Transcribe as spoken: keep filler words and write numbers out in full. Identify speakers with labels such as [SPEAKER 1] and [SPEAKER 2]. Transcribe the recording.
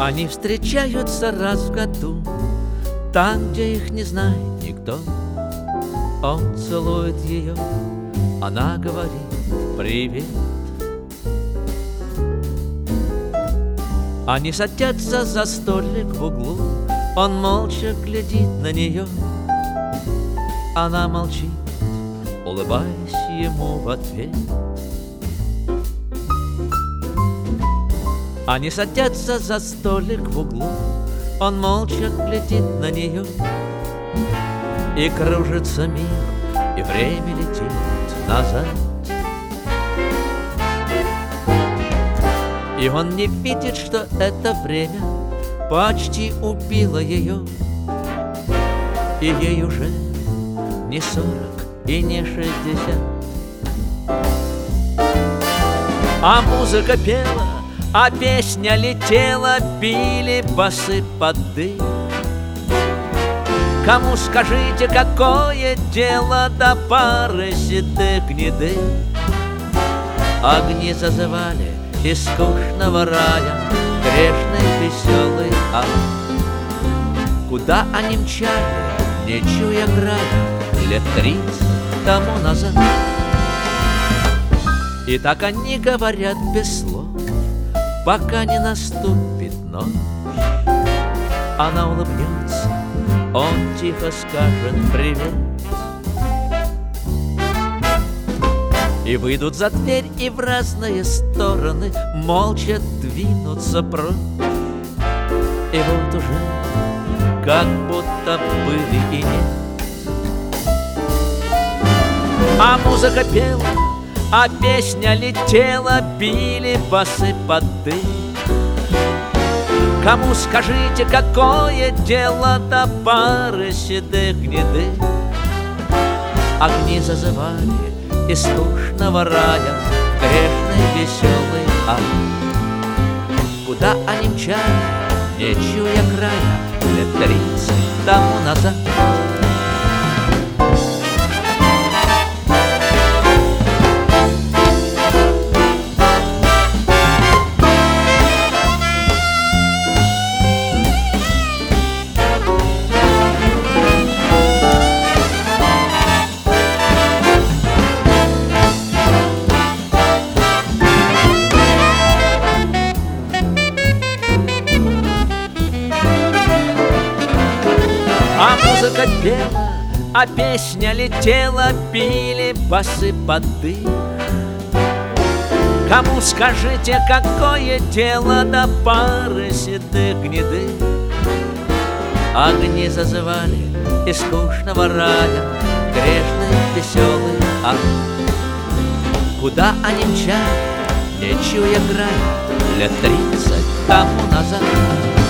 [SPEAKER 1] Они встречаются раз в году, там, где их не знает никто. Он целует ее, она говорит привет. Они садятся за столик в углу, он молча глядит на нее. Она молчит, улыбаясь ему в ответ. Они садятся за столик в углу, он молча глядит на нее. И кружится мир, и время летит назад. И он не видит, что это время почти убило ее. И ей уже не сорок и не шестьдесят. А музыка пела, а песня летела, били басы под дых. Кому, скажите, какое дело до пары седых гнедых? Огни зазывали из скучного рая грешный веселый ад. Куда они мчали, не чуя края, лет тридцать тому назад? И так они говорят без слов, пока не наступит ночь. Она улыбнется, он тихо скажет привет. И выйдут за дверь, и в разные стороны молча двинутся прочь. И вот уже как будто были и нет. А музыка пела, а песня летела, били басы под дых. Кому, скажите, какое дело до пары седых гнедых? Огни зазывали из скучного рая грешный веселый ад. Куда они мчали, не чуя края, лет тридцать тому назад? А музыка пела, а песня летела, били басы под дых. Кому, скажите, какое дело до пары седых гнедых? Огни зазывали из скучного рая грешный веселый ад. Куда они мчали, не чуя края, лет тридцать тому назад?